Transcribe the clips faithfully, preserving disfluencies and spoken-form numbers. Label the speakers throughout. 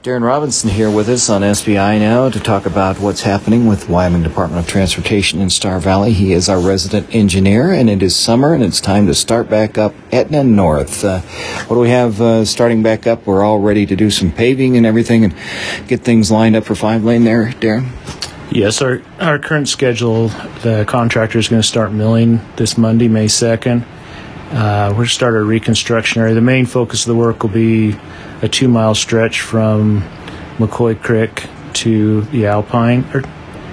Speaker 1: Darren Robinson here with us on S B I Now to talk about what's happening with Wyoming Department of Transportation in Star Valley. He is our resident engineer, and it is summer, and it's time to start back up Etna North. Uh, what do we have uh, starting back up? We're all ready to do some paving and everything and get things lined up for five lane there, Darren?
Speaker 2: Yes, our, our current schedule, the contractor is going to start milling this Monday, May second. Uh, we're going to start our reconstruction area. The main focus of the work will be a two-mile stretch from McCoy Creek to the Alpine, er,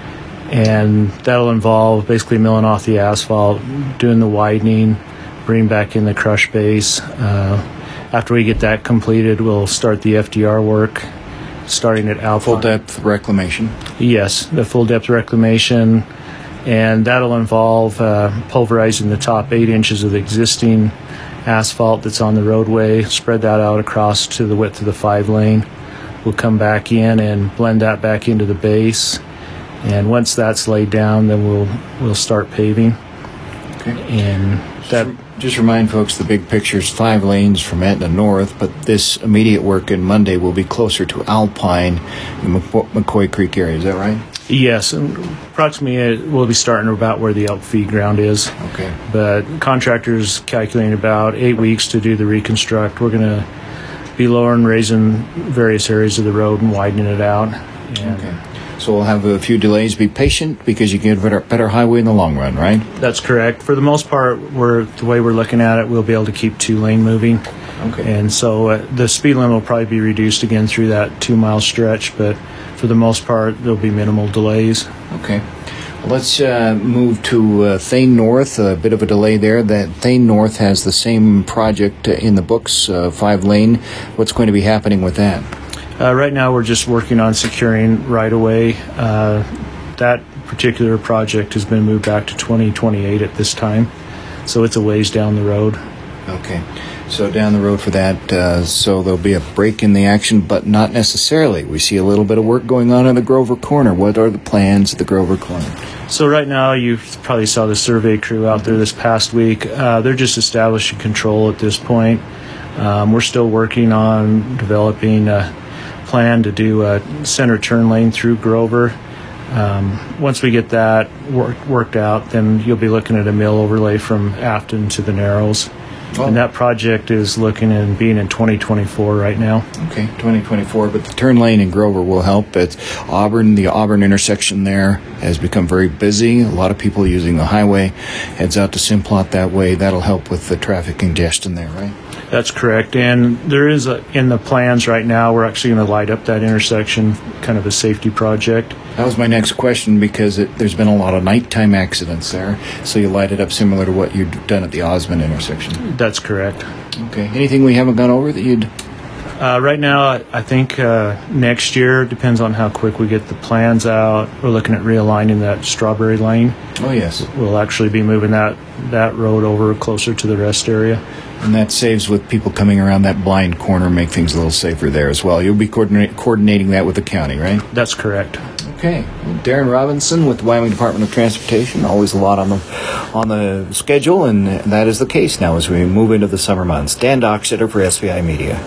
Speaker 2: and that'll involve basically milling off the asphalt, doing the widening, bringing back in the crush base. Uh, after we get that completed, we'll start the F D R work, starting at Alpine.
Speaker 1: Full depth reclamation?
Speaker 2: Yes, the full depth reclamation, and that'll involve uh, pulverizing the top eight inches of the existing asphalt that's on the roadway, spread that out across to the width of the five lane. We'll come back in and blend that back into the base, and once that's laid down, then we'll we'll start paving.
Speaker 1: Okay.
Speaker 2: And that
Speaker 1: just, just remind folks the big picture is five lanes from Etna North, but this immediate work in Monday will be closer to Alpine, the McCoy Creek area. Is that right?
Speaker 2: Yes, and approximately we'll be starting about where the elk feed ground is.
Speaker 1: Okay.
Speaker 2: But contractors calculating about eight weeks to do the reconstruct. We're going to be lowering, raising various areas of the road and widening it out. And
Speaker 1: okay. So we'll have a few delays. Be patient because you get a better, better highway in the long run, right?
Speaker 2: That's correct. For the most part, we're the way we're looking at it, we'll be able to keep two lane moving.
Speaker 1: Okay.
Speaker 2: And so uh, the speed limit will probably be reduced again through that two mile stretch, but for the most part, there'll be minimal delays.
Speaker 1: Okay. Well, let's uh, move to uh, Thane North. A bit of a delay there. That Thane North has the same project uh, in the books, uh, five lane. What's going to be happening with that?
Speaker 2: Uh, right now, we're just working on securing right away. Uh, that particular project has been moved back to twenty twenty-eight at this time, so it's a ways down the road.
Speaker 1: Okay. So down the road for that, uh, so there'll be a break in the action, but not necessarily. We see a little bit of work going on in the Grover Corner. What are the plans at the Grover Corner?
Speaker 2: So right now, you probably saw the survey crew out there this past week. Uh, they're just establishing control at this point. Um, we're still working on developing a plan to do a center turn lane through Grover. Um, once we get that work, worked out, then you'll be looking at a mill overlay from Afton to the Narrows. Oh. And that project is looking at being in twenty twenty-four right now.
Speaker 1: Okay, twenty twenty-four, but the turn lane in Grover will help. It's Auburn, the Auburn intersection there has become very busy. A lot of people using the highway, heads out to Simplot that way. That'll help with the traffic congestion there, right?
Speaker 2: That's correct. And there is, a, in the plans right now, we're actually going to light up that intersection, kind of a safety project.
Speaker 1: That was my next question because it, there's been a lot of nighttime accidents there. So you light it up similar to what you've done at the Osmond intersection.
Speaker 2: That's correct.
Speaker 1: Okay. Anything we haven't gone over that you'd...
Speaker 2: Uh, right now, I think uh, next year, depends on how quick we get the plans out. We're looking at realigning that Strawberry Lane.
Speaker 1: Oh, yes.
Speaker 2: We'll actually be moving that, that road over closer to the rest area.
Speaker 1: And that saves with people coming around that blind corner, make things a little safer there as well. You'll be coordinate, coordinating that with the county, right?
Speaker 2: That's correct.
Speaker 1: Okay. Well, Darren Robinson with the Wyoming Department of Transportation. Always a lot on the on the schedule, and that is the case now as we move into the summer months. Dan Dockstetter for S B I Media.